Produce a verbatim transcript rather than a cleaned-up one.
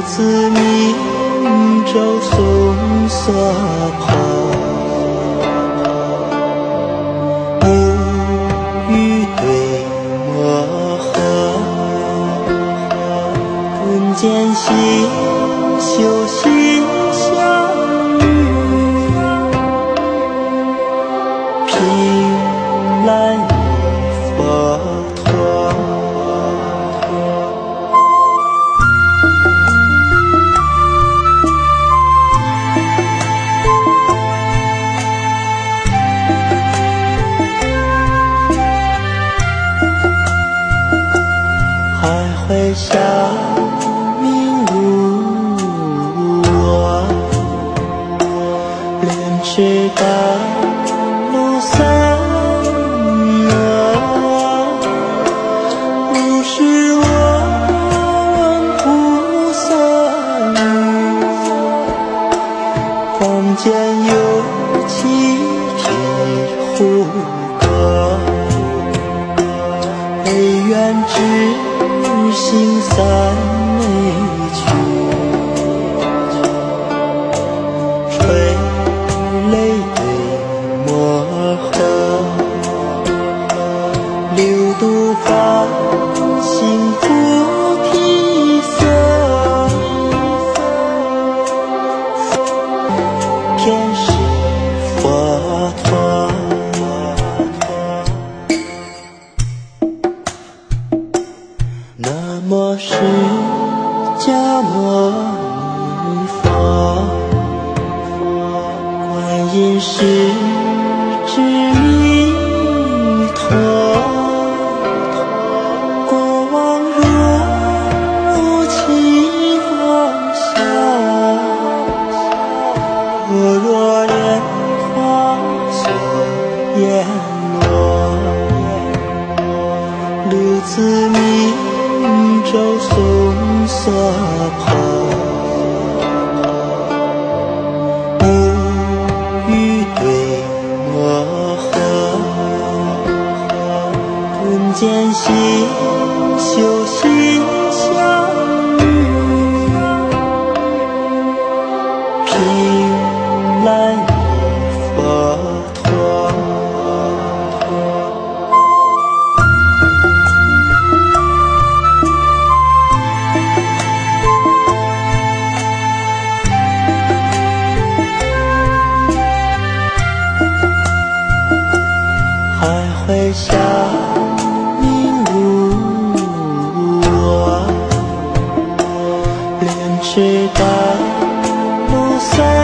自明州松索坡，无语对墨河，人间心修心相遇，凭栏与佛陀。还会想明如我，莲池甘露散落，如是我闻菩萨语，坊间有七匹胡歌，唯愿知行三昧去，垂泪对墨河，六度法行菩提色，天是佛陀。南无释迦牟尼佛，观音是智弥陀，过往若无情放下，若若莲花所艳落，六字明州松索坡，无语对墨河，人间心修心相遇，凭栏与佛陀。还会想明如我，莲池甘露散